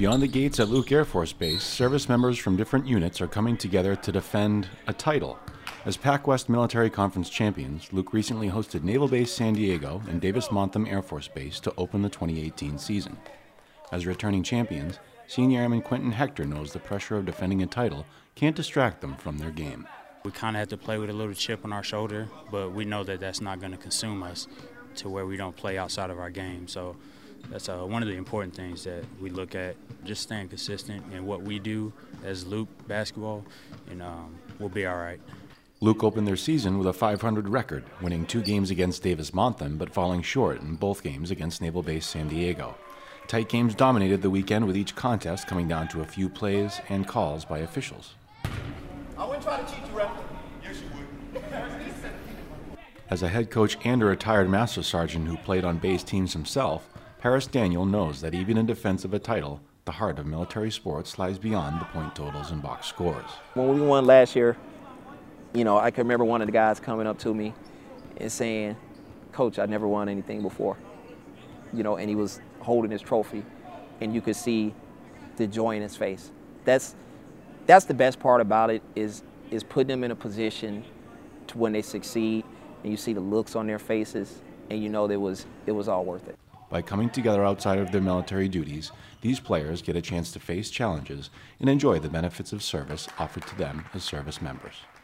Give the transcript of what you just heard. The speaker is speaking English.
Beyond the gates at Luke Air Force Base, service members from different units are coming together to defend a title. As PacWest Military Conference champions, Luke recently hosted Naval Base San Diego and Davis-Monthan Air Force Base to open the 2018 season. As returning champions, Senior Airman Quentin Hector knows the pressure of defending a title can't distract them from their game. We kind of have to play with a little chip on our shoulder, but we know that that's not going to consume us to where we don't play outside of our game. So that's one of the important things that we look at, just staying consistent in what we do as Luke basketball, and we'll be all right. Luke opened their season with a .500 record, winning 2 games against Davis-Monthan, but falling short in both games against Naval Base San Diego. Tight games dominated the weekend, with each contest coming down to a few plays and calls by officials. I wouldn't try to cheat you, ref. Yes, you would. As a head coach and a retired master sergeant who played on base teams himself, Paris Daniel knows that even in defense of a title, the heart of military sports lies beyond the point totals and box scores. When we won last year, I can remember one of the guys coming up to me and saying, "Coach, I never won anything before." And he was holding his trophy, and you could see the joy in his face. That's the best part about it, is putting them in a position to when they succeed, and you see the looks on their faces, and you know it was all worth it. By coming together outside of their military duties, these players get a chance to face challenges and enjoy the benefits of service offered to them as service members.